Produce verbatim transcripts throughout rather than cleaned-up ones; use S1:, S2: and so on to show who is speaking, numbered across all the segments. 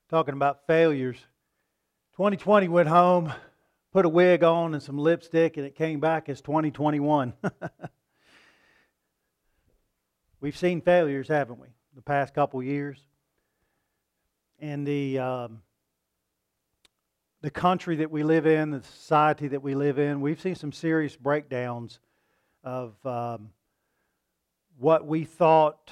S1: talking about failures. twenty twenty went home, put a wig on and some lipstick, and it came back as twenty twenty-one. We've seen failures, haven't we, the past couple years? And the um, the country that we live in, the society that we live in, we've seen some serious breakdowns of um, what we thought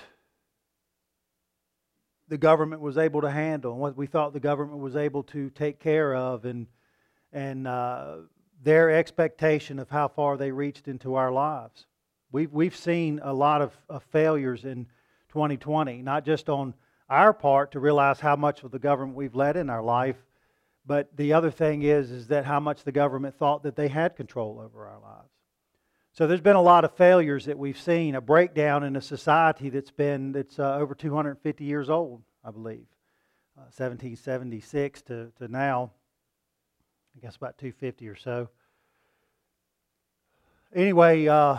S1: the government was able to handle, and what we thought the government was able to take care of, and and uh, their expectation of how far they reached into our lives. We've we've seen a lot of, of failures in twenty twenty, not just on our part to realize how much of the government we've let in our life, but the other thing is is that how much the government thought that they had control over our lives. So there's been a lot of failures that we've seen, a breakdown in a society that's been that's uh, over two hundred fifty years old, I believe, uh, seventeen seventy-six to to now. I guess about two hundred fifty or so. Anyway, uh,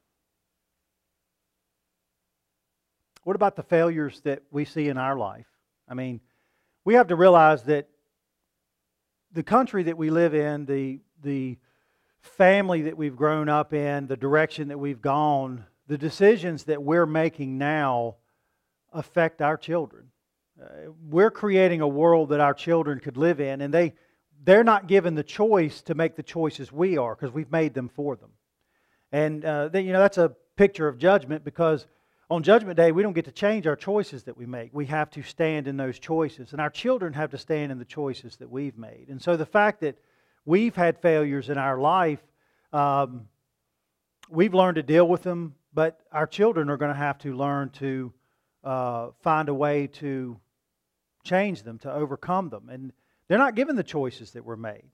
S1: what about the failures that we see in our life? I mean, we have to realize that the country that we live in, the the family that we've grown up in, the direction that we've gone, the decisions that we're making now affect our children. Uh, we're creating a world that our children could live in, and they, they're not given the choice to make the choices we are, because we've made them for them. And uh, they, you know, that's a picture of judgment, because on Judgment Day, we don't get to change our choices that we make. We have to stand in those choices, and our children have to stand in the choices that we've made. And so the fact that we've had failures in our life, um, we've learned to deal with them, but our children are going to have to learn to uh, find a way to change them, to overcome them. And they're not given the choices that were made.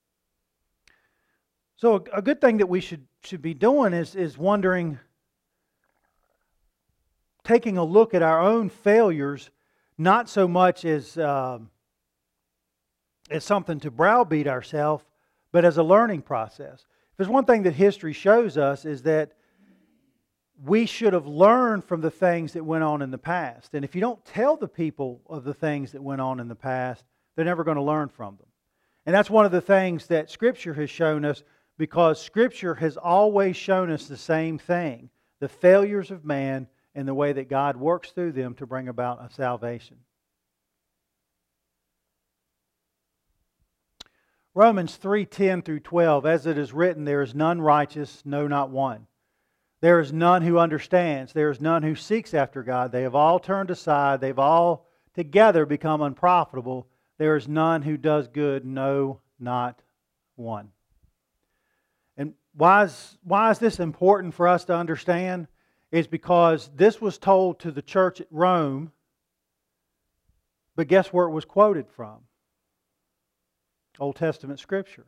S1: So a, a good thing that we should, should be doing is, is wondering, taking a look at our own failures, not so much as... Um, as something to browbeat ourselves, but as a learning process. If there's one thing that history shows us is that we should have learned from the things that went on in the past. And if you don't tell the people of the things that went on in the past, they're never going to learn from them. And that's one of the things that Scripture has shown us, because Scripture has always shown us the same thing, the failures of man and the way that God works through them to bring about a salvation. Romans three ten through twelve, as it is written, there is none righteous, no, not one. There is none who understands. There is none who seeks after God. They have all turned aside. They've all together become unprofitable. There is none who does good, no, not one. And why is, why is this important for us to understand? Is because this was told to the church at Rome, but guess where it was quoted from? Old Testament Scripture.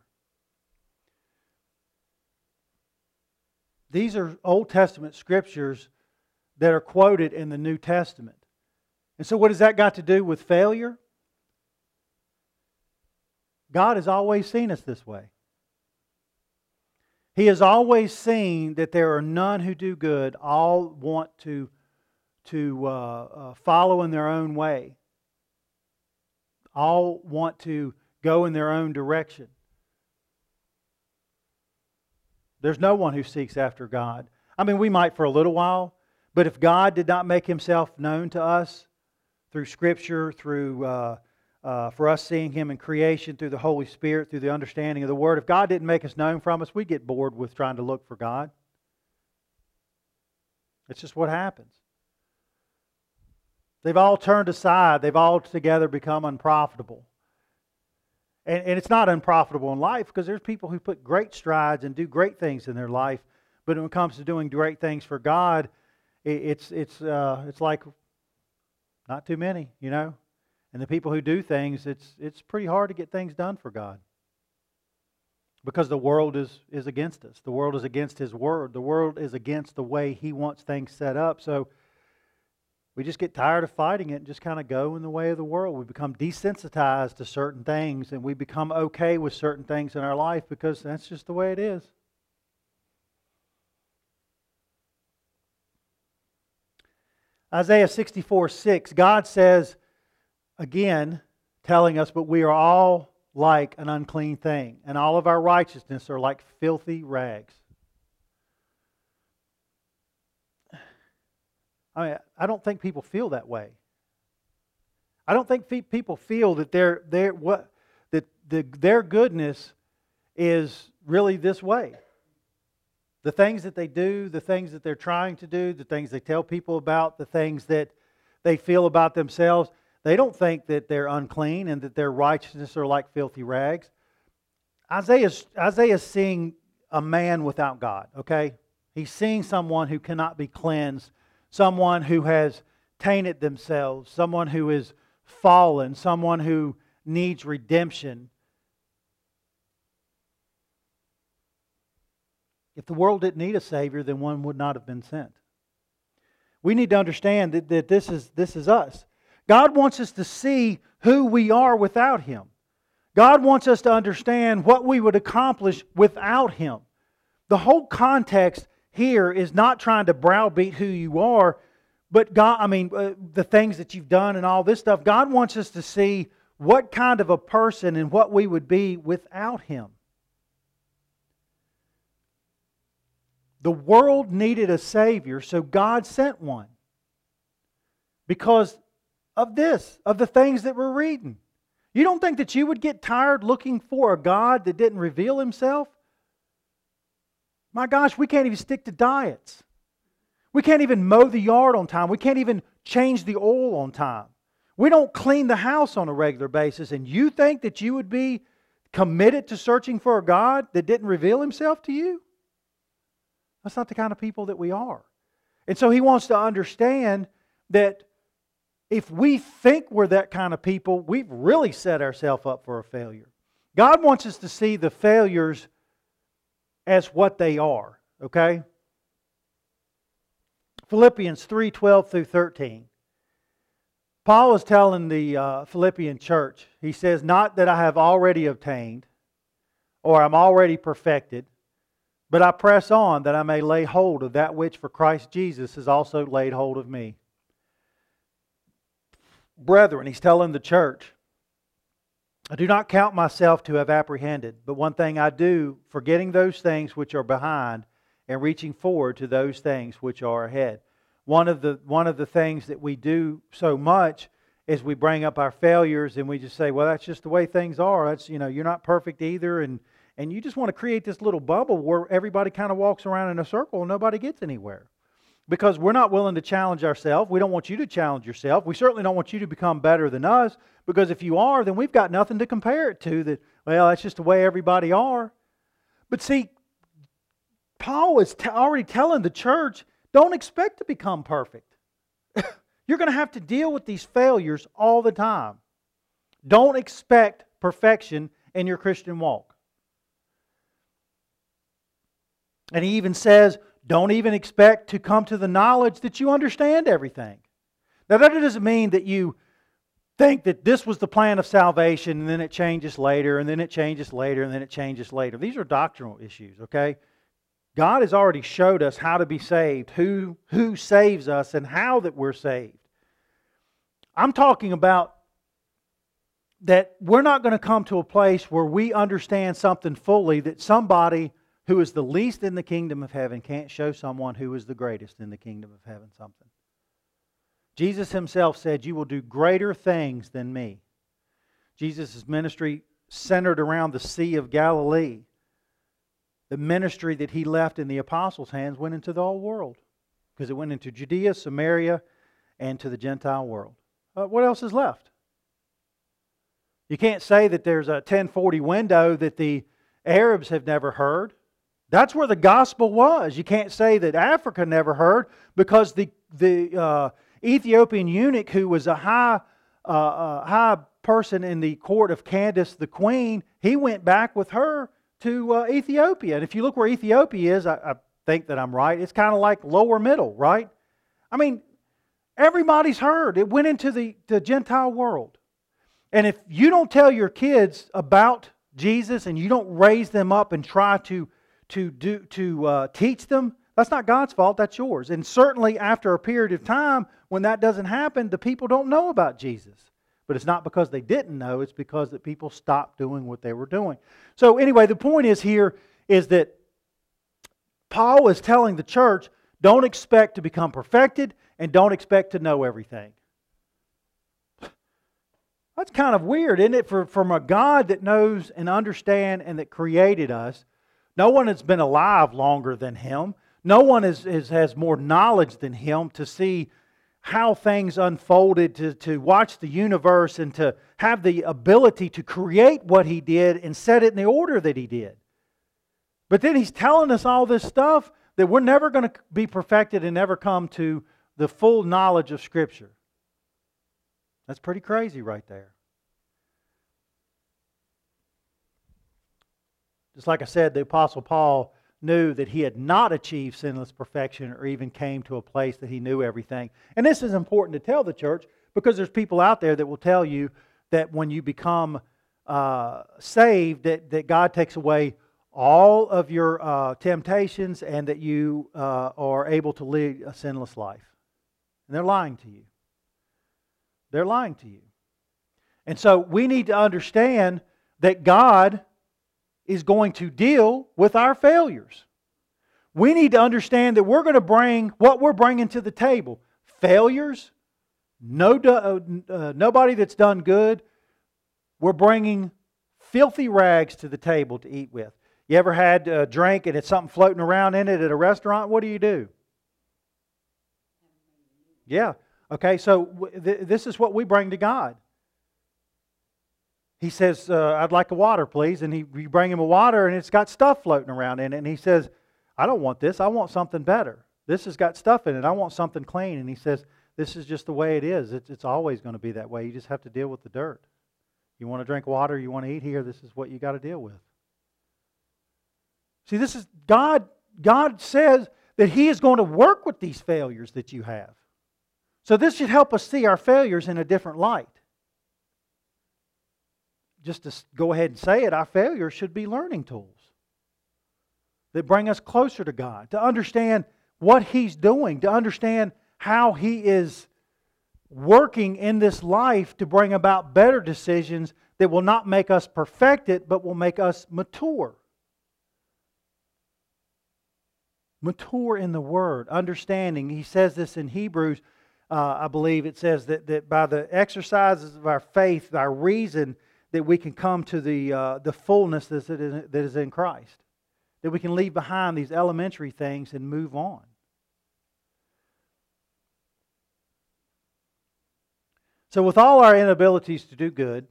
S1: These are Old Testament Scriptures that are quoted in the New Testament. And so what has that got to do with failure? God has always seen us this way. He has always seen that there are none who do good. All want to, to uh, uh, follow in their own way. All want to go in their own direction. There's no one who seeks after God. I mean, we might for a little while, but if God did not make Himself known to us through Scripture, through uh, uh, for us seeing Him in creation, through the Holy Spirit, through the understanding of the Word, if God didn't make us known from us, we'd get bored with trying to look for God. It's just what happens. They've all turned aside. They've all together become unprofitable. And, and it's not unprofitable in life, because there's people who put great strides and do great things in their life. But when it comes to doing great things for God, it, it's it's uh, it's like not too many, you know. And the people who do things, it's it's pretty hard to get things done for God, because the world is is against us. The world is against His Word. The world is against the way He wants things set up. So we just get tired of fighting it and just kind of go in the way of the world. We become desensitized to certain things, and we become okay with certain things in our life because that's just the way it is. Isaiah sixty-four six, God says again telling us, but we are all like an unclean thing, and all of our righteousness are like filthy rags. I mean, I don't think people feel that way. I don't think people feel that their their what that the, their goodness is really this way. The things that they do, the things that they're trying to do, the things they tell people about, the things that they feel about themselves, they don't think that they're unclean and that their righteousness are like filthy rags. Isaiah's, Isaiah's seeing a man without God, okay? He's seeing someone who cannot be cleansed, someone who has tainted themselves, someone who is fallen, someone who needs redemption. If the world didn't need a Savior, then one would not have been sent. We need to understand that, that this is, this is us. God wants us to see who we are without Him. God wants us to understand what we would accomplish without Him. The whole context here is not trying to browbeat who you are, but God, I mean, uh, the things that you've done and all this stuff. God wants us to see what kind of a person and what we would be without Him. The world needed a Savior, so God sent one. Because of this, of the things that we're reading. You don't think that you would get tired looking for a God that didn't reveal Himself? My gosh, we can't even stick to diets. We can't even mow the yard on time. We can't even change the oil on time. We don't clean the house on a regular basis. And you think that you would be committed to searching for a God that didn't reveal Himself to you? That's not the kind of people that we are. And so He wants to understand that if we think we're that kind of people, we've really set ourselves up for a failure. God wants us to see the failures as what they are. Okay? Philippians three, twelve through thirteen. Paul is telling the uh, Philippian church, he says, not that I have already obtained or I'm already perfected, but I press on that I may lay hold of that which for Christ Jesus has also laid hold of me. Brethren, he's telling the church, I do not count myself to have apprehended, but one thing I do, forgetting those things which are behind and reaching forward to those things which are ahead. One of the one of the things that we do so much is we bring up our failures and we just say, well, that's just the way things are. That's, you know, you're not perfect either, and And you just want to create this little bubble where everybody kind of walks around in a circle and nobody gets anywhere. Because we're not willing to challenge ourselves. We don't want you to challenge yourself. We certainly don't want you to become better than us. Because if you are, then we've got nothing to compare it to. That, well, that's just the way everybody are. But see, Paul is t- already telling the church, don't expect to become perfect. You're going to have to deal with these failures all the time. Don't expect perfection in your Christian walk. And he even says, don't even expect to come to the knowledge that you understand everything. Now that doesn't mean that you think that this was the plan of salvation and then it changes later and then it changes later and then it changes later. These are doctrinal issues, okay? God has already showed us how to be saved, who, who saves us and how that we're saved. I'm talking about that we're not going to come to a place where we understand something fully that somebody who is the least in the kingdom of heaven can't show someone who is the greatest in the kingdom of heaven something. Jesus Himself said, you will do greater things than me. Jesus' ministry centered around the Sea of Galilee. The ministry that He left in the apostles' hands went into the whole world. Because it went into Judea, Samaria, and to the Gentile world. Uh, what else is left? You can't say that there's a ten forty window that the Arabs have never heard. That's where the gospel was. You can't say that Africa never heard, because the the uh, Ethiopian eunuch, who was a high uh, uh, high person in the court of Candace the queen, he went back with her to uh, Ethiopia. And if you look where Ethiopia is, I, I think that I'm right. It's kind of like lower middle, right? I mean, everybody's heard. It went into the, the Gentile world. And if you don't tell your kids about Jesus and you don't raise them up and try to to do to uh, teach them, that's not God's fault, that's yours. And certainly after a period of time when that doesn't happen, the people don't know about Jesus. But it's not because they didn't know, it's because that people stopped doing what they were doing. So anyway, the point is here is that Paul is telling the church, don't expect to become perfected and don't expect to know everything. That's kind of weird, isn't it? For, from a God that knows and understands and that created us, no one has been alive longer than Him. No one is, is, has more knowledge than Him to see how things unfolded, to, to watch the universe and to have the ability to create what He did and set it in the order that He did. But then He's telling us all this stuff that we're never going to be perfected and never come to the full knowledge of Scripture. That's pretty crazy right there. Just like I said, the Apostle Paul knew that he had not achieved sinless perfection or even came to a place that he knew everything. And this is important to tell the church because there's people out there that will tell you that when you become uh, saved, that, that God takes away all of your uh, temptations and that you uh, are able to lead a sinless life. And they're lying to you. They're lying to you. And so we need to understand that God is going to deal with our failures. We need to understand that we're going to bring what we're bringing to the table. Failures, no, uh, nobody that's done good. We're bringing filthy rags to the table to eat with. You ever had a drink and it's something floating around in it at a restaurant? What do you do? Yeah. Okay, so th- this is what we bring to God. He says, uh, I'd like a water, please. And he, you bring him a water and it's got stuff floating around in it. And he says, I don't want this. I want something better. This has got stuff in it. I want something clean. And he says, this is just the way it is. It's, it's always going to be that way. You just have to deal with the dirt. You want to drink water, you want to eat here, this is what you got to deal with. See, this is God. God says that He is going to work with these failures that you have. So this should help us see our failures in a different light. Just to go ahead and say it, our failures should be learning tools that bring us closer to God, to understand what He's doing, to understand how He is working in this life to bring about better decisions that will not make us perfected, but will make us mature. Mature in the Word, understanding. He says this in Hebrews, uh, I believe it says that, that by the exercises of our faith, our reason, that we can come to the, uh, the fullness that is, that is in Christ. That we can leave behind these elementary things and move on. So with all our inabilities to do good,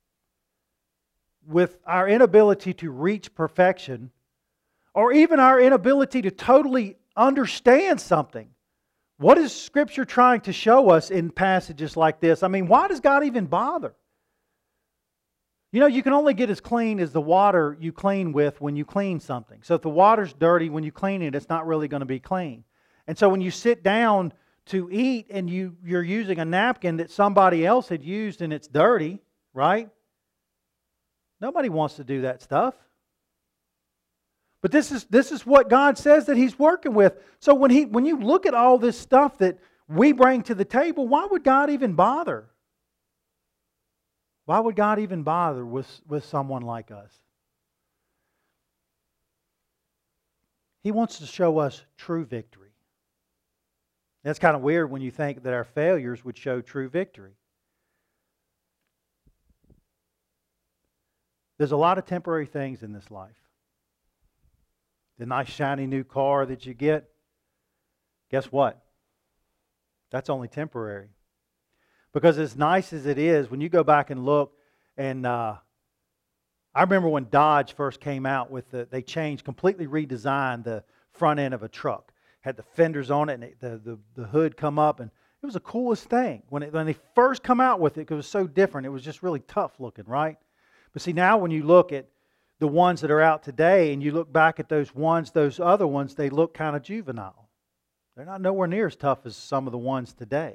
S1: with our inability to reach perfection, or even our inability to totally understand something, what is Scripture trying to show us in passages like this? I mean, why does God even bother? You know, you can only get as clean as the water you clean with when you clean something. So if the water's dirty, when you clean it, it's not really going to be clean. And so when you sit down to eat and you, you're using a napkin that somebody else had used and it's dirty, right? Nobody wants to do that stuff. But this is this is what God says that He's working with. So when he when you look at all this stuff that we bring to the table, why would God even bother? Why would God even bother with, with someone like us? He wants to show us true victory. That's kind of weird when you think that our failures would show true victory. There's a lot of temporary things in this life. The nice shiny new car that you get, guess what? That's only temporary. Because as nice as it is, when you go back and look, and uh, I remember when Dodge first came out with the, they changed, completely redesigned the front end of a truck. Had the fenders on it, and it, the, the, the hood come up, and it was the coolest thing. When, it, when they first come out with it, because it was so different, it was just really tough looking, right? But see, now when you look at the ones that are out today, and you look back at those ones, those other ones, they look kind of juvenile. They're not nowhere near as tough as some of the ones today.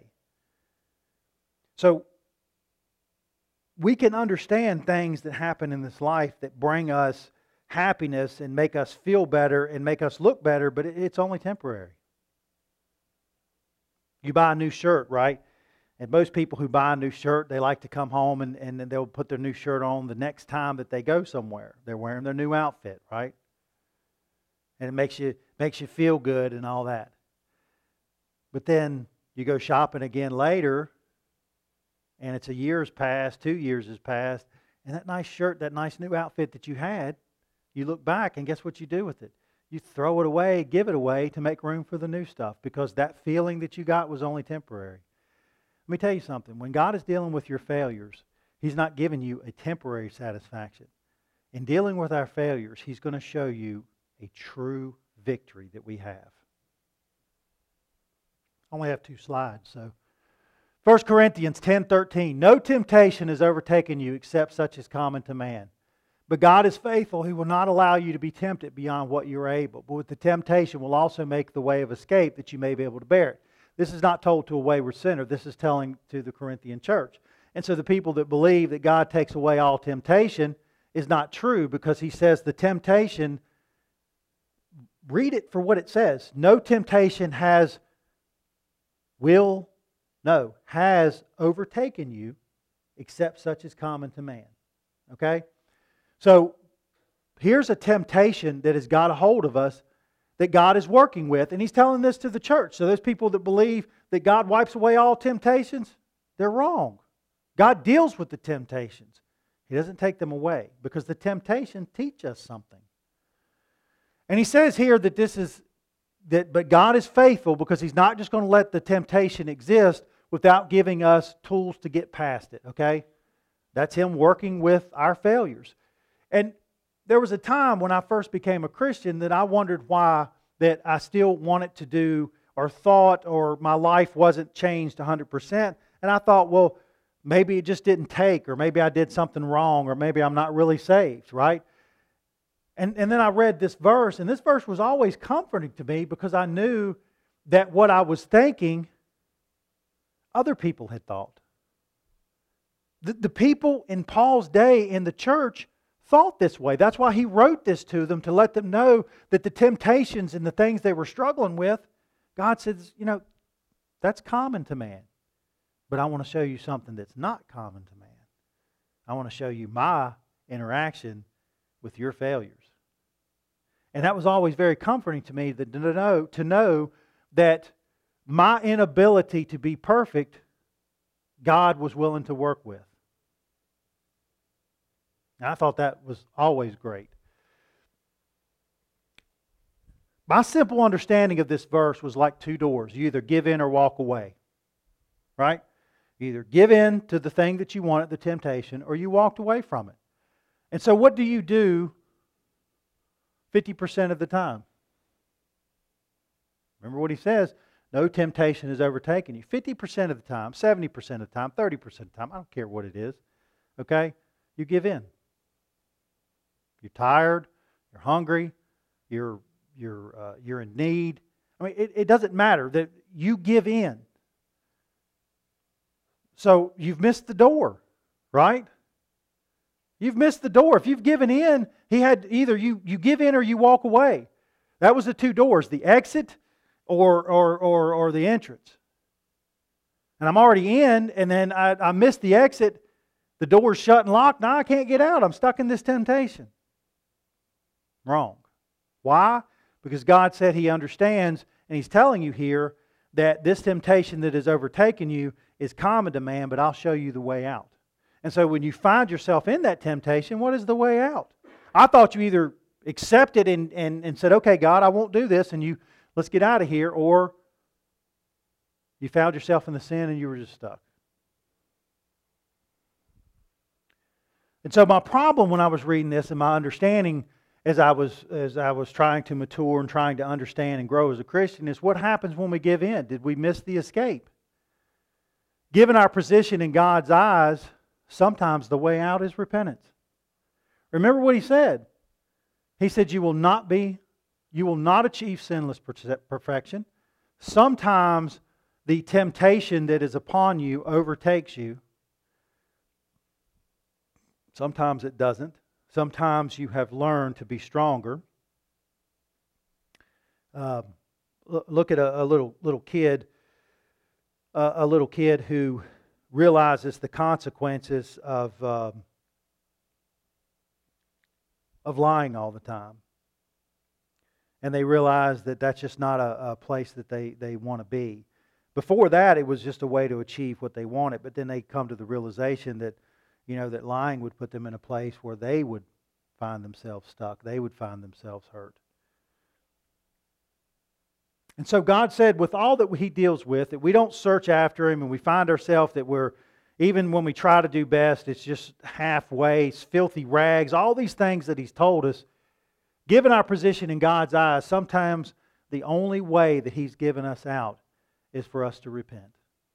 S1: So, we can understand things that happen in this life that bring us happiness and make us feel better and make us look better, but it's only temporary. You buy a new shirt, right? And most people who buy a new shirt, they like to come home and, and then they'll put their new shirt on the next time that they go somewhere. They're wearing their new outfit, right? And it makes you makes you feel good and all that. But then you go shopping again later, and it's a year's passed, two years has passed, and that nice shirt, that nice new outfit that you had, you look back and guess what you do with it? You throw it away, give it away to make room for the new stuff because that feeling that you got was only temporary. Let me tell you something. When God is dealing with your failures, He's not giving you a temporary satisfaction. In dealing with our failures, He's going to show you a true victory that we have. I only have two slides, so First Corinthians ten thirteen. No temptation has overtaken you except such as common to man. But God is faithful, who will not allow you to be tempted beyond what you are able. But with the temptation will also make the way of escape that you may be able to bear it. This is not told to a wayward sinner. This is telling to the Corinthian church. And so the people that believe that God takes away all temptation is not true, because He says the temptation, read it for what it says. No temptation has, will, no, has overtaken you except such as common to man. Okay? So here's a temptation that has got a hold of us that God is working with. And He's telling this to the church. So those people that believe that God wipes away all temptations, they're wrong. God deals with the temptations. He doesn't take them away, because the temptation teach us something. And He says here that this is, that but God is faithful, because He's not just going to let the temptation exist without giving us tools to get past it. Okay? That's Him working with our failures. And there was a time when I first became a Christian that I wondered why that I still wanted to do or thought or my life wasn't changed one hundred percent. And I thought, well, maybe it just didn't take, or maybe I did something wrong, or maybe I'm not really saved, right? And, and then I read this verse, and this verse was always comforting to me, because I knew that what I was thinking, other people had thought. The, the people in Paul's day in the church thought this way. That's why he wrote this to them, to let them know that the temptations and the things they were struggling with, God says, you know, that's common to man. But I want to show you something that's not common to man. I want to show you my interaction with your failures. And that was always very comforting to me, that to know, to know that my inability to be perfect, God was willing to work with. And I thought that was always great. My simple understanding of this verse was like two doors. You either give in or walk away. Right? You either give in to the thing that you wanted, the temptation, or you walked away from it. And so what do you do fifty percent of the time? Remember what he says, no temptation has overtaken you. fifty percent of the time, seventy percent of the time, thirty percent of the time, I don't care what it is. Okay? You give in. You're tired, you're hungry, you're you're uh, you're in need. I mean, it, it doesn't matter that you give in. So you've missed the door, right? You've missed the door. If you've given in, he had either you, you give in or you walk away. That was the two doors, the exit or or or, or the entrance. And I'm already in, and then I, I missed the exit. The door's shut and locked. Now I can't get out. I'm stuck in this temptation. Wrong. Why? Because God said He understands, and He's telling you here that this temptation that has overtaken you is common to man, but I'll show you the way out. And so when you find yourself in that temptation, what is the way out? I thought you either accepted and, and, and said, okay, God, I won't do this, and you let's get out of here, or you found yourself in the sin and you were just stuck. And so my problem when I was reading this, and my understanding as I was as I was trying to mature and trying to understand and grow as a Christian, is what happens when we give in? Did we miss the escape? Given our position in God's eyes, sometimes the way out is repentance. Remember what He said. He said, you will not be, you will not achieve sinless perfection. Sometimes the temptation that is upon you overtakes you. Sometimes it doesn't. Sometimes you have learned to be stronger. Uh, look at a, a little little kid. a, a little kid who realizes the consequences of um, of lying all the time. And they realize that that's just not a, a place that they, they want to be. Before that, it was just a way to achieve what they wanted. But then they come to the realization that, you know, that lying would put them in a place where they would find themselves stuck. They would find themselves hurt. And so God said, with all that He deals with, that we don't search after Him and we find ourselves that we're, even when we try to do best, it's just halfway, it's filthy rags, all these things that He's told us. Given our position in God's eyes, sometimes the only way that He's given us out is for us to repent.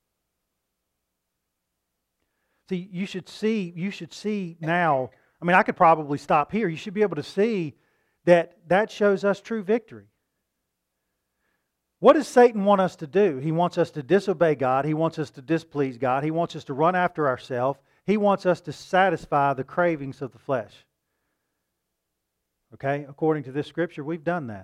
S1: See, you should see, you should see now, I mean, I could probably stop here. You should be able to see that that shows us true victory. What does Satan want us to do? He wants us to disobey God. He wants us to displease God. He wants us to run after ourselves. He wants us to satisfy the cravings of the flesh. Okay? According to this scripture, we've done that.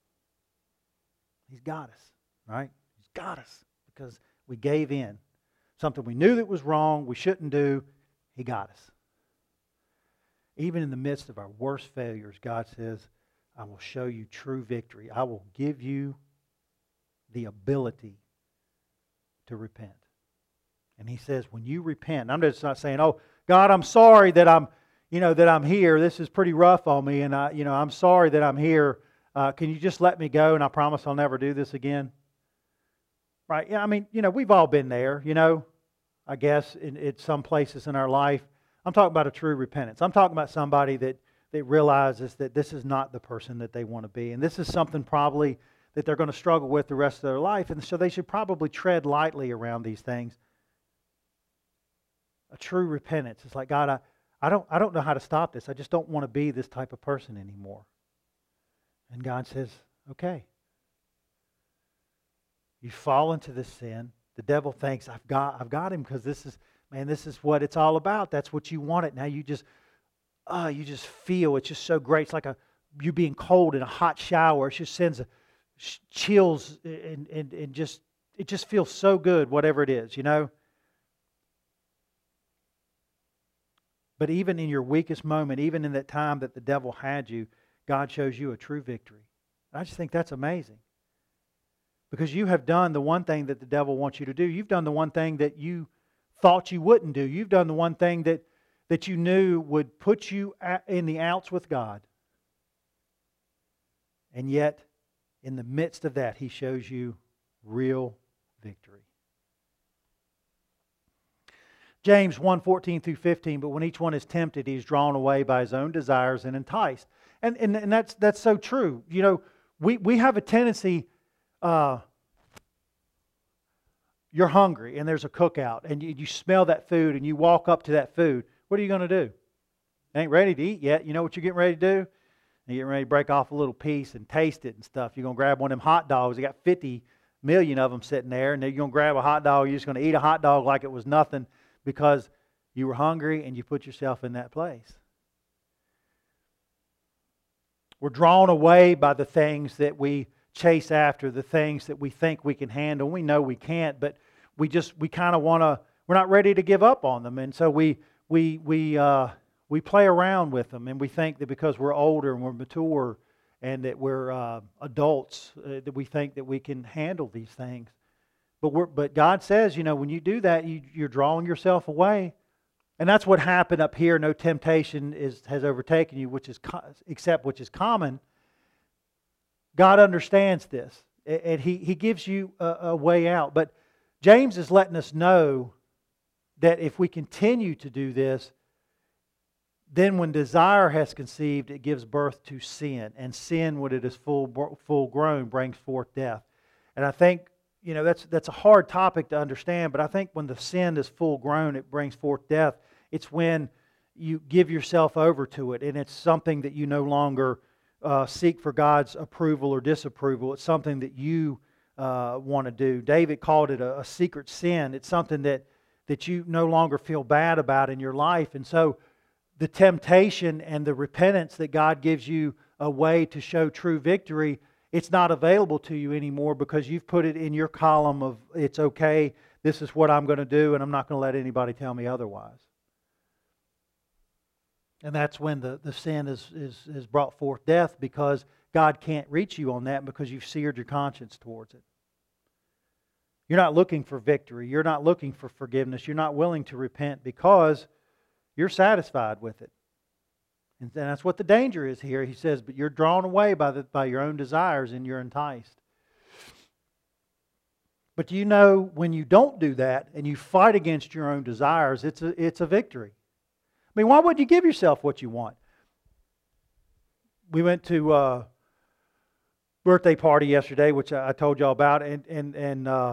S1: He's got us, right? He's got us because we gave in. Something we knew that was wrong, we shouldn't do, He got us. Even in the midst of our worst failures, God says, I will show you true victory. I will give you the ability to repent. And He says, when you repent, I'm just not saying, oh, God, I'm sorry that I'm, you know, that I'm here. This is pretty rough on me, and I, you know, I'm sorry that I'm here. Uh, can you just let me go, and I promise I'll never do this again? Right? Yeah, I mean, you know, we've all been there, you know, I guess, in, in some places in our life. I'm talking about a true repentance. I'm talking about somebody that, that realizes that this is not the person that they want to be. And this is something probably that they're going to struggle with the rest of their life. And so they should probably tread lightly around these things. A true repentance. It's like, God, I, I don't I don't know how to stop this. I just don't want to be this type of person anymore. And God says, okay. You fall into this sin. The devil thinks, I've got I've got him because this is, man, this is what it's all about. That's what you want it. Now you just, oh, you just feel, it's just so great. It's like a you being cold in a hot shower. It just sends a chills and, and, and just, it just feels so good, whatever it is, you know. But even in your weakest moment, even in that time that the devil had you, God shows you a true victory. I just think that's amazing. Because you have done the one thing that the devil wants you to do. You've done the one thing that you thought you wouldn't do. You've done the one thing that, that you knew would put you in the outs with God. And yet, in the midst of that, He shows you real victory. James one, fourteen through fifteen, but when each one is tempted, he is drawn away by his own desires and enticed. And, and, and that's, that's so true. You know, we, we have a tendency, uh, you're hungry and there's a cookout and you, you smell that food and you walk up to that food. What are you going to do? Ain't ready to eat yet. You know what you're getting ready to do? You're getting ready to break off a little piece and taste it and stuff. You're going to grab one of them hot dogs. You got fifty million of them sitting there, and then you're going to grab a hot dog. You're just going to eat a hot dog like it was nothing because you were hungry and you put yourself in that place. We're drawn away by the things that we chase after, the things that we think we can handle. We know we can't, but we just, we kind of want to, we're not ready to give up on them. And so we, we, we, uh, We play around with them, and we think that because we're older and we're mature and that we're uh, adults, uh, that we think that we can handle these things. But we're, but God says, you know, when you do that, you, you're drawing yourself away. And that's what happened up here. No temptation is has overtaken you, which is except which is common. God understands this, and He, he gives you a, a way out. But James is letting us know that if we continue to do this, then when desire has conceived, it gives birth to sin. And sin, when it is full full grown, brings forth death. And I think, you know, that's that's a hard topic to understand, but I think when the sin is full grown, it brings forth death. It's when you give yourself over to it, and it's something that you no longer uh, seek for God's approval or disapproval. It's something that you uh, want to do. David called it a, a secret sin. It's something that, that you no longer feel bad about in your life. And so the temptation and the repentance that God gives you a way to show true victory, it's not available to you anymore because you've put it in your column of it's okay this is what I'm going to do, and I'm not going to let anybody tell me otherwise. And that's when the, the sin is, is, is brought forth death, because God can't reach you on that because you've seared your conscience towards it. You're not looking for victory. You're not looking for forgiveness. You're not willing to repent because you're satisfied with it. And that's what the danger is here. He says, but you're drawn away by, the, by your own desires and you're enticed. But you know, when you don't do that and you fight against your own desires, it's a, it's a victory. I mean, why wouldn't you give yourself what you want? We went to a birthday party yesterday, which I told y'all about, and and and uh,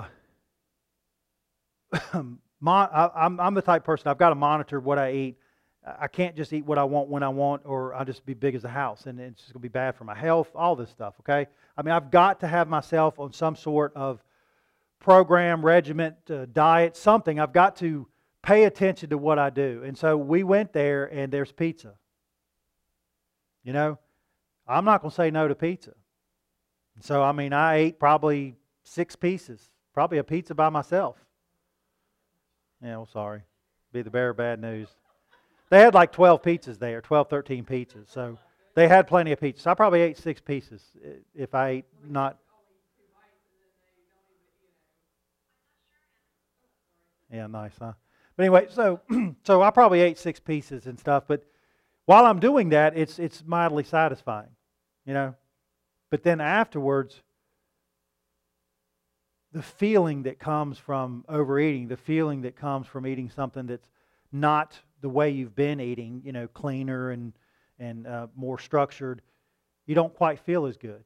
S1: mon- I, I'm I'm the type of person, I've got to monitor what I eat. I can't just eat what I want when I want, or I'll just be big as a house, and it's just going to be bad for my health. All this stuff, okay? I mean, I've got to have myself on some sort of program, regiment, uh, diet, something. I've got to pay attention to what I do. And so we went there, and there's pizza. You know, I'm not going to say no to pizza. So, I mean, I ate probably six pieces, probably a pizza by myself. Yeah, well, sorry. Be the bearer of bad news. They had like twelve pizzas there, twelve, thirteen pizzas. So they had plenty of pizzas. I probably ate six pieces if I ate not. Yeah, nice, huh? But anyway, so so I probably ate six pieces and stuff. But while I'm doing that, it's it's mildly satisfying, you know. But then afterwards, the feeling that comes from overeating, the feeling that comes from eating something that's not the way you've been eating, you know, cleaner and and uh, more structured, you don't quite feel as good.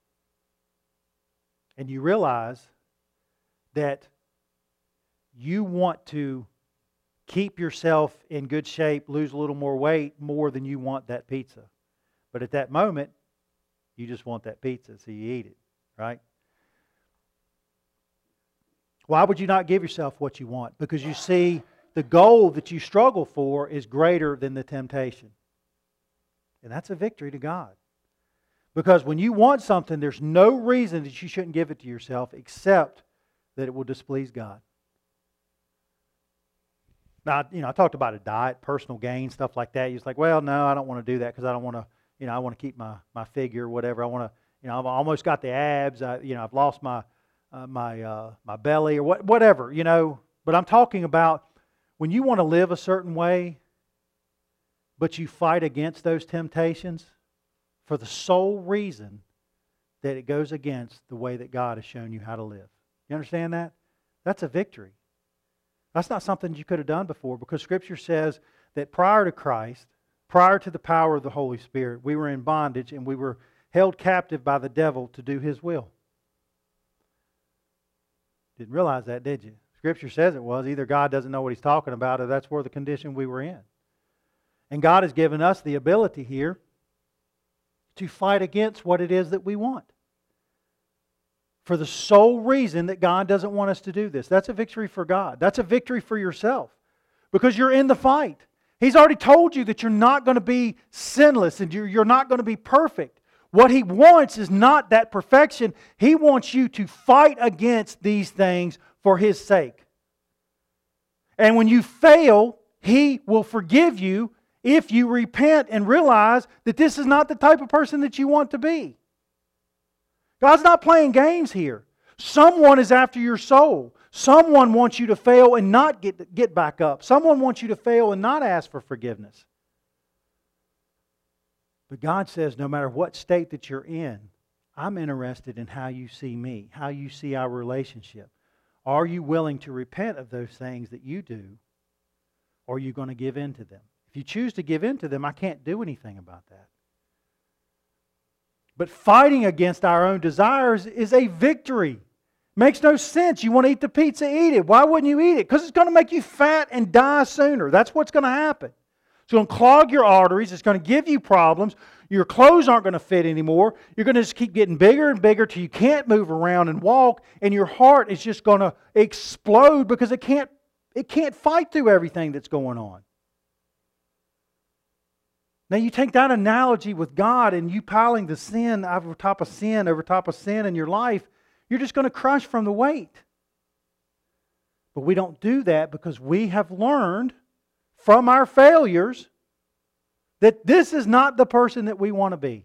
S1: And you realize that you want to keep yourself in good shape, lose a little more weight, more than you want that pizza. But at that moment, you just want that pizza, so you eat it, right? Why would you not give yourself what you want? Because you see the goal that you struggle for is greater than the temptation. And that's a victory to God. Because when you want something, there's no reason that you shouldn't give it to yourself except that it will displease God. Now, you know, I talked about a diet, personal gain, stuff like that. You're like, well, no, I don't want to do that because I don't want to, you know, I want to keep my, my figure, whatever. I want to, you know, I've almost got the abs. I, you know, I've lost my uh, my uh, my belly or what, whatever, you know. But I'm talking about when you want to live a certain way, but you fight against those temptations for the sole reason that it goes against the way that God has shown you how to live. You understand that? That's a victory. That's not something you could have done before, because Scripture says that prior to Christ, prior to the power of the Holy Spirit, we were in bondage and we were held captive by the devil to do his will. Didn't realize that, did you? Scripture says it was. Either God doesn't know what He's talking about, or that's where the condition we were in. And God has given us the ability here to fight against what it is that we want, for the sole reason that God doesn't want us to do this. That's a victory for God. That's a victory for yourself, because you're in the fight. He's already told you that you're not going to be sinless and you're, you're not going to be perfect. What He wants is not that perfection. He wants you to fight against these things for His sake. And when you fail, He will forgive you if you repent and realize that this is not the type of person that you want to be. God's not playing games here. Someone is after your soul. Someone wants you to fail and not get, get back up. Someone wants you to fail and not ask for forgiveness. But God says, no matter what state that you're in, I'm interested in how you see me, how you see our relationship. Are you willing to repent of those things that you do, or are you going to give in to them? If you choose to give in to them, I can't do anything about that. But fighting against our own desires is a victory. Makes no sense. You want to eat the pizza, eat it. Why wouldn't you eat it? Because it's going to make you fat and die sooner. That's what's going to happen. It's going to clog your arteries. It's going to give you problems. Your clothes aren't going to fit anymore. You're going to just keep getting bigger and bigger till you can't move around and walk. And your heart is just going to explode because it can't, it can't fight through everything that's going on. Now you take that analogy with God and you piling the sin over top of sin over top of sin in your life, you're just going to crush from the weight. But we don't do that because we have learned from our failures that this is not the person that we want to be.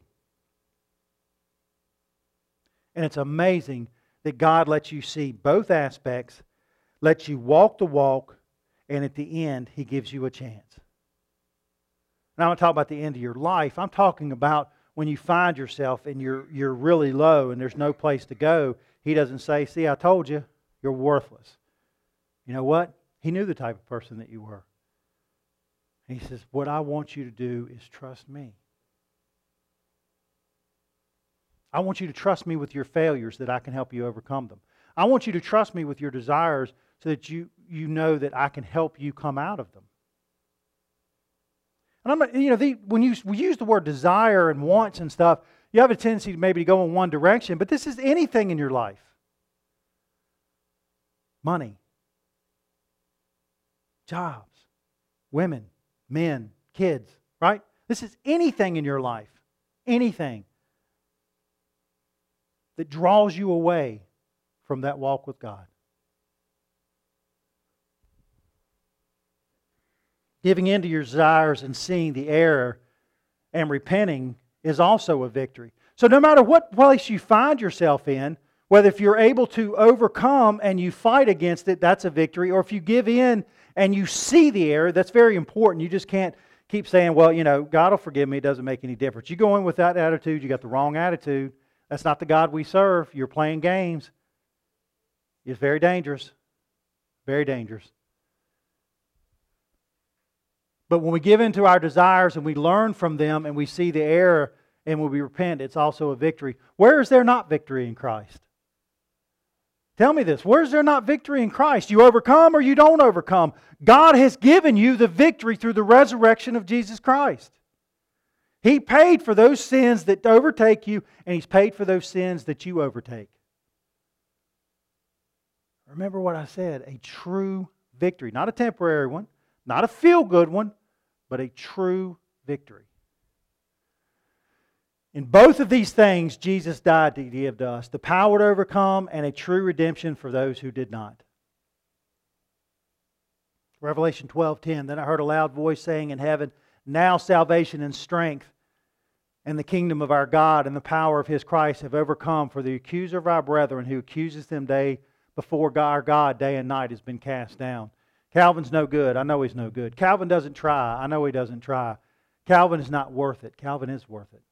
S1: And it's amazing that God lets you see both aspects, lets you walk the walk, and at the end, He gives you a chance. Now, I'm not talking about the end of your life. I'm talking about when you find yourself and you're, you're really low and there's no place to go. He doesn't say, see, I told you, you're worthless. You know what? He knew the type of person that you were. And He says, what I want you to do is trust me. I want you to trust me with your failures that I can help you overcome them. I want you to trust me with your desires so that you, you know that I can help you come out of them. And I'm not, you know, the, when you we use the word desire and wants and stuff, you have a tendency to maybe go in one direction, but this is anything in your life. Money, jobs, women, men, kids, right? This is anything in your life. Anything that draws you away from that walk with God. Giving in to your desires and seeing the error and repenting is also a victory. So no matter what place you find yourself in, whether if you're able to overcome and you fight against it, that's a victory. Or if you give in and you see the error, that's very important. You just can't keep saying, well, you know, God will forgive me. It doesn't make any difference. You go in with that attitude, you got the wrong attitude. That's not the God we serve. You're playing games. It's very dangerous. Very dangerous. But when we give in to our desires and we learn from them and we see the error and when we repent, it's also a victory. Where is there not victory in Christ? Tell me this. Where is there not victory in Christ? You overcome or you don't overcome. God has given you the victory through the resurrection of Jesus Christ. He paid for those sins that overtake you, and He's paid for those sins that you overtake. Remember what I said, a true victory. Not a temporary one, not a feel-good one, but a true victory. In both of these things, Jesus died to give to us the power to overcome and a true redemption for those who did not. Revelation twelve ten, then I heard a loud voice saying in heaven, now salvation and strength and the kingdom of our God and the power of His Christ have overcome, for the accuser of our brethren who accuses them day before our God day and night has been cast down. Calvin's no good. I know he's no good. Calvin doesn't try. I know he doesn't try. Calvin is not worth it. Calvin is worth it.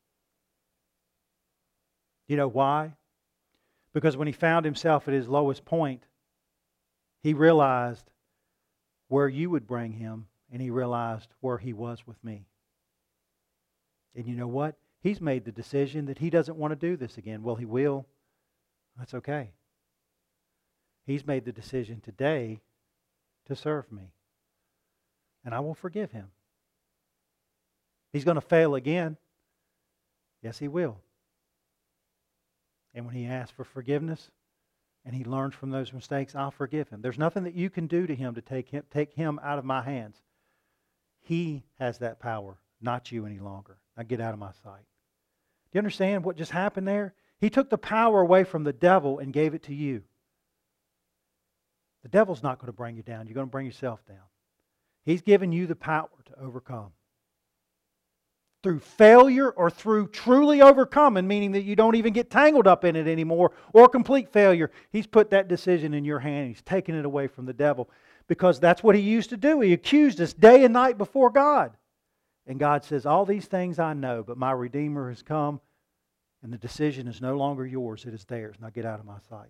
S1: You know why? Because when he found himself at his lowest point, he realized where you would bring him, and he realized where he was with me. And you know what? He's made the decision that he doesn't want to do this again. Well, he will. That's okay. He's made the decision today to serve me. And I will forgive him. He's going to fail again. Yes, he will. And when he asks for forgiveness and he learns from those mistakes, I'll forgive him. There's nothing that you can do to him to take him, take him out of my hands. He has that power, not you any longer. Now get out of my sight. Do you understand what just happened there? He took the power away from the devil and gave it to you. The devil's not going to bring you down. You're going to bring yourself down. He's given you the power to overcome. Through failure or through truly overcoming, meaning that you don't even get tangled up in it anymore, or complete failure, He's put that decision in your hand. He's taken it away from the devil because that's what he used to do. He accused us day and night before God. And God says, all these things I know, but my Redeemer has come and the decision is no longer yours, it is theirs. Now get out of my sight.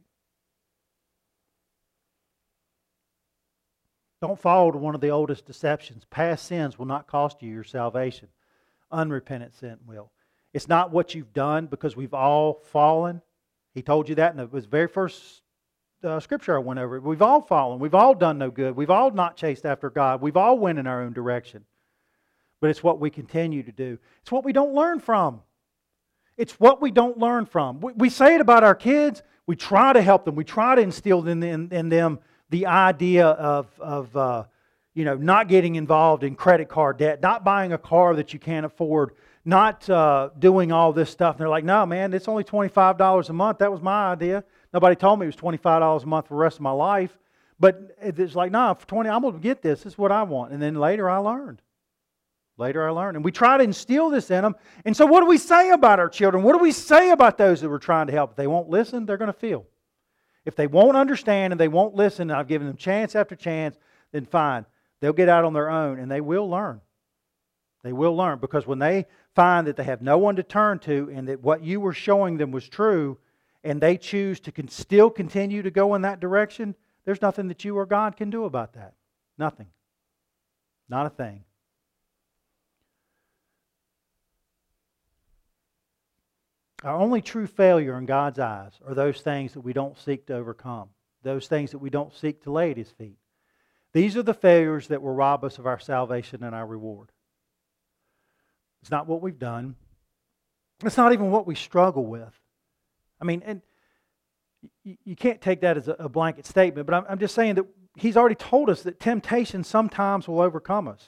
S1: Don't fall to one of the oldest deceptions. Past sins will not cost you your salvation. Unrepentant sin will. It's not what you've done, because we've all fallen. He told you that in the very first uh, scripture I went over. We've all fallen. We've all done no good. We've all not chased after God. We've all went in our own direction. But it's what we continue to do. It's what we don't learn from. It's what we don't learn from. We, we say it about our kids. We try to help them. We try to instill in, in, in them the idea of, of uh, you know, not getting involved in credit card debt, not buying a car that you can't afford, not uh, doing all this stuff. And they're like, no, man, it's only twenty-five dollars a month. That was my idea. Nobody told me it was twenty-five dollars a month for the rest of my life. But it's like, nah, for twenty, I'm going to get this. This is what I want. And then later I learned. Later I learned. And we try to instill this in them. And so what do we say about our children? What do we say about those that we're trying to help? If they won't listen, they're going to feel. If they won't understand and they won't listen, and I've given them chance after chance, then fine. They'll get out on their own and they will learn. They will learn. Because when they find that they have no one to turn to and that what you were showing them was true, and they choose to con- still continue to go in that direction, there's nothing that you or God can do about that. Nothing. Not a thing. Our only true failure in God's eyes are those things that we don't seek to overcome. Those things that we don't seek to lay at His feet. These are the failures that will rob us of our salvation and our reward. It's not what we've done. It's not even what we struggle with. I mean, and you can't take that as a blanket statement, but I'm just saying that He's already told us that temptation sometimes will overcome us.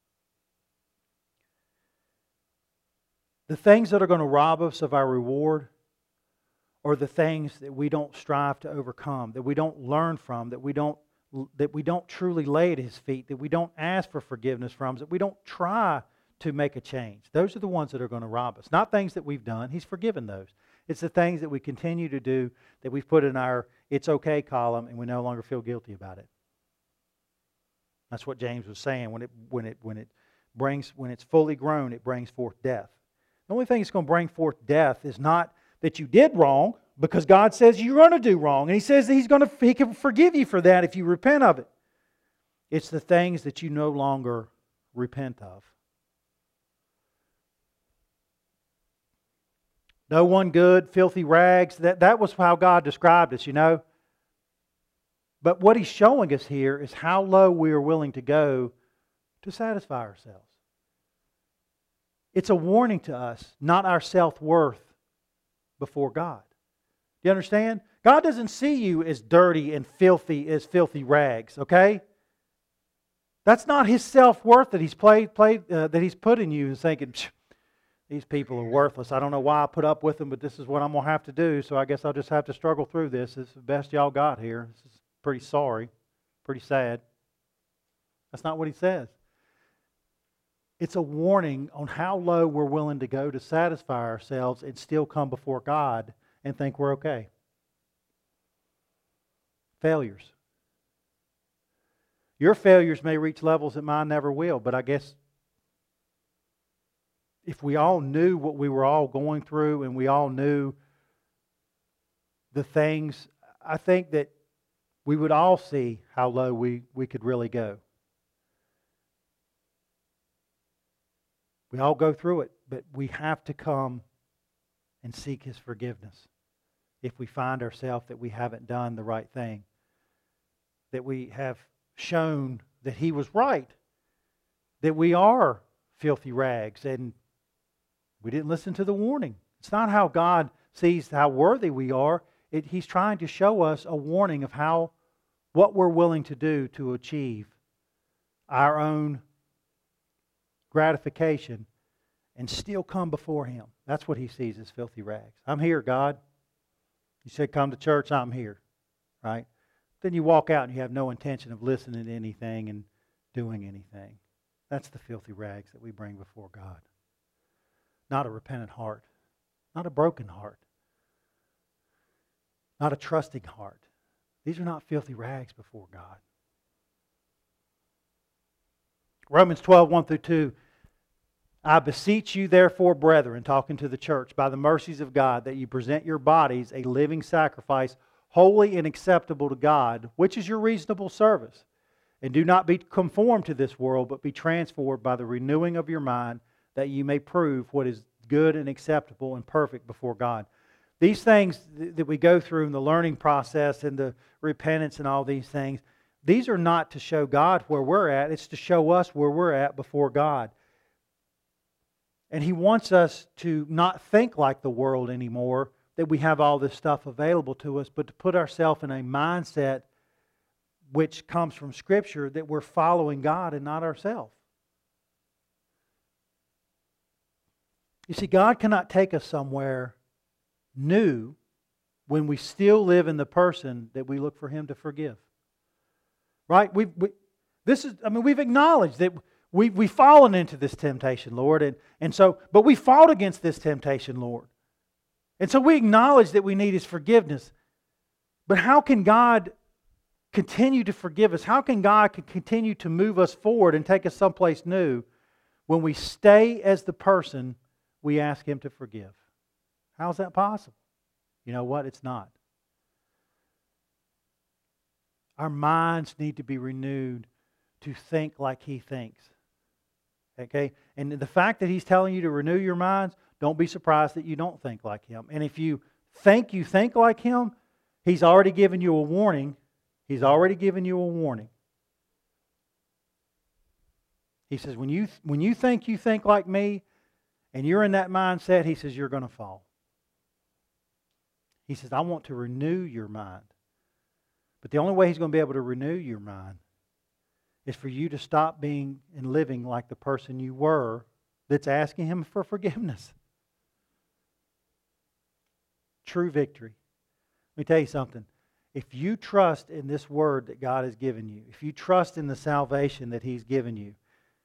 S1: The things that are going to rob us of our reward are the things that we don't strive to overcome, that we don't learn from, that we don't that we don't truly lay at His feet, that we don't ask for forgiveness from, that we don't try to make a change. Those are the ones that are going to rob us. Not things that we've done. He's forgiven those. It's the things that we continue to do that we've put in our it's okay column and we no longer feel guilty about it. That's what James was saying. When it when it when it brings when it's fully grown, it brings forth death. The only thing that's going to bring forth death is not that you did wrong, because God says you're going to do wrong, and He says that He's going to He can forgive you for that if you repent of it. It's the things that you no longer repent of. No one good, filthy rags. That, that was how God described us, you know. But what He's showing us here is how low we are willing to go to satisfy ourselves. It's a warning to us, not our self-worth before God. Do you understand? God doesn't see you as dirty and filthy as filthy rags, okay? That's not His self-worth that He's played, played uh, that He's put in you and thinking, these people are worthless. I don't know why I put up with them, but this is what I'm going to have to do, so I guess I'll just have to struggle through this. This is the best y'all got here. This is pretty sorry, pretty sad. That's not what He says. It's a warning on how low we're willing to go to satisfy ourselves and still come before God and think we're okay. Failures. Your failures may reach levels that mine never will, but I guess if we all knew what we were all going through and we all knew the things, I think that we would all see how low we, we could really go. We all go through it, but we have to come and seek His forgiveness if we find ourselves that we haven't done the right thing, that we have shown that He was right, that we are filthy rags, and we didn't listen to the warning. It's not how God sees how worthy we are. It, He's trying to show us a warning of how what we're willing to do to achieve our own gratification and still come before Him. That's what He sees as filthy rags. I'm here, God. You said come to church, I'm here. Right? Then you walk out and you have no intention of listening to anything and doing anything. That's the filthy rags that we bring before God. Not a repentant heart. Not a broken heart. Not a trusting heart. These are not filthy rags before God. Romans twelve, one through two. I beseech you therefore, brethren, talking to the church, by the mercies of God, that you present your bodies a living sacrifice, holy and acceptable to God, which is your reasonable service. And do not be conformed to this world, but be transformed by the renewing of your mind, that you may prove what is good and acceptable and perfect before God. These things that we go through in the learning process and the repentance and all these things, these are not to show God where we're at. It's to show us where we're at before God. And He wants us to not think like the world anymore, that we have all this stuff available to us, but to put ourselves in a mindset which comes from Scripture, that we're following God and not ourselves. You see, God cannot take us somewhere new when we still live in the person that we look for Him to forgive. Right? We've, we, this is, I mean, we've acknowledged that we, we've fallen into this temptation, Lord. And, and so, but we fought against this temptation, Lord. And so we acknowledge that we need His forgiveness. But how can God continue to forgive us? How can God continue to move us forward and take us someplace new when we stay as the person we ask Him to forgive? How is that possible? You know what? It's not. Our minds need to be renewed to think like He thinks. Okay? And the fact that He's telling you to renew your minds, don't be surprised that you don't think like Him. And if you think you think like Him, He's already given you a warning. He's already given you a warning. He says, when you, when you think you think like me, and you're in that mindset, He says, you're going to fall. He says, I want to renew your mind. But the only way He's going to be able to renew your mind is for you to stop being and living like the person you were that's asking Him for forgiveness. True victory. Let me tell you something. If you trust in this word that God has given you, if you trust in the salvation that He's given you,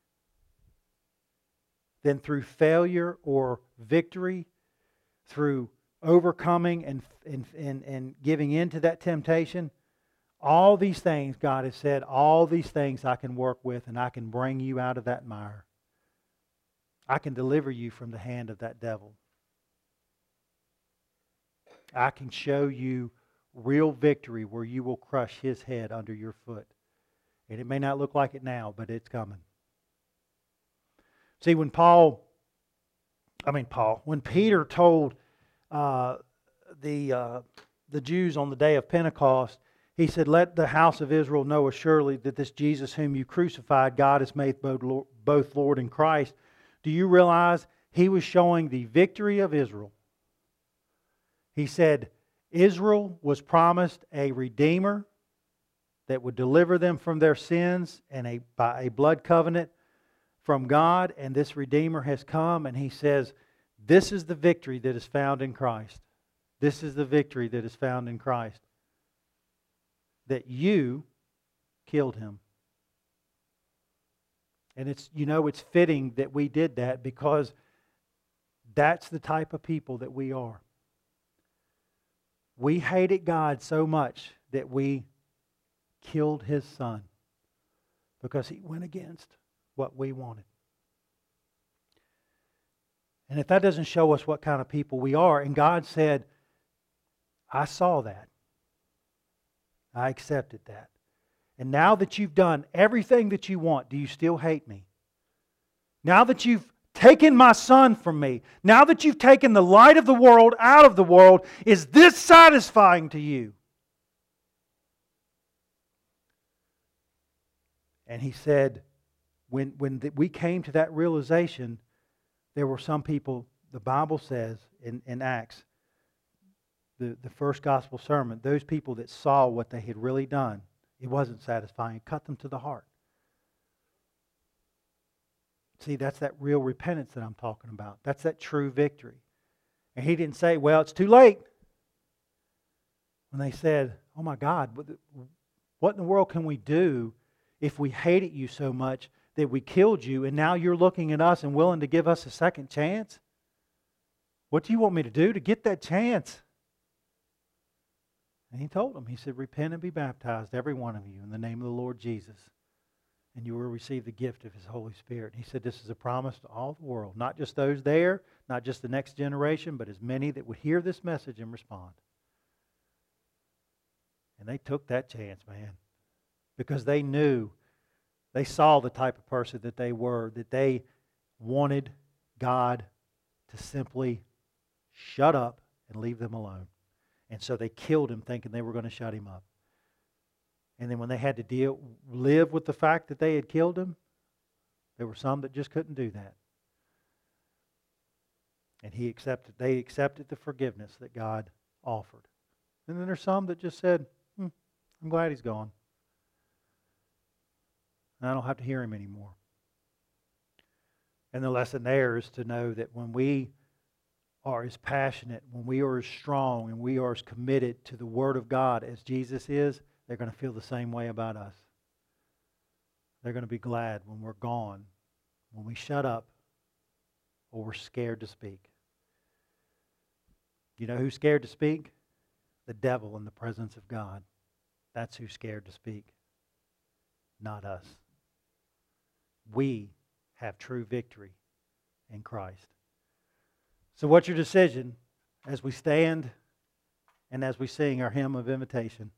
S1: then through failure or victory, through overcoming and, and, and, and giving in to that temptation, all these things, God has said, all these things I can work with, and I can bring you out of that mire. I can deliver you from the hand of that devil. I can show you real victory where you will crush his head under your foot. And it may not look like it now, but it's coming. See, when Paul, I mean Paul, when Peter told uh, the uh, the Jews on the day of Pentecost, he said, let the house of Israel know assuredly that this Jesus whom you crucified, God has made both Lord and Christ. Do you realize he was showing the victory of Israel? He said, Israel was promised a Redeemer that would deliver them from their sins and a, by a blood covenant from God. And this Redeemer has come, and he says, this is the victory that is found in Christ. This is the victory that is found in Christ. That you killed Him. And it's, you know, it's fitting that we did that because that's the type of people that we are. We hated God so much that we killed His Son because He went against what we wanted. And if that doesn't show us what kind of people we are, and God said, I saw that. I accepted that. And now that you've done everything that you want, do you still hate me? Now that you've taken my Son from me, now that you've taken the light of the world out of the world, is this satisfying to you? And He said, when, when the, we came to that realization, there were some people, the Bible says in, in Acts, the, the first gospel sermon, those people that saw what they had really done, it wasn't satisfying. It cut them to the heart. See, that's that real repentance that I'm talking about. That's that true victory. And He didn't say, well, it's too late. When they said, oh my God, what in the world can we do if we hated you so much that we killed you and now you're looking at us and willing to give us a second chance? What do you want me to do to get that chance? And He told them, He said, repent and be baptized, every one of you, in the name of the Lord Jesus. And you will receive the gift of His Holy Spirit. He said this is a promise to all the world. Not just those there, not just the next generation, but as many that would hear this message and respond. And they took that chance, man. Because they knew, they saw the type of person that they were, that they wanted God to simply shut up and leave them alone. And so they killed Him thinking they were going to shut Him up. And then when they had to deal, live with the fact that they had killed Him, there were some that just couldn't do that. And he accepted, they accepted the forgiveness that God offered. And then there's some that just said, hmm, I'm glad He's gone. And I don't have to hear Him anymore. And the lesson there is to know that when we are as passionate, when we are as strong, and we are as committed to the Word of God as Jesus is, they're going to feel the same way about us. They're going to be glad when we're gone, when we shut up, or we're scared to speak. You know who's scared to speak? The devil in the presence of God. That's who's scared to speak, not us. We have true victory in Christ. So what's your decision as we stand and as we sing our hymn of invitation?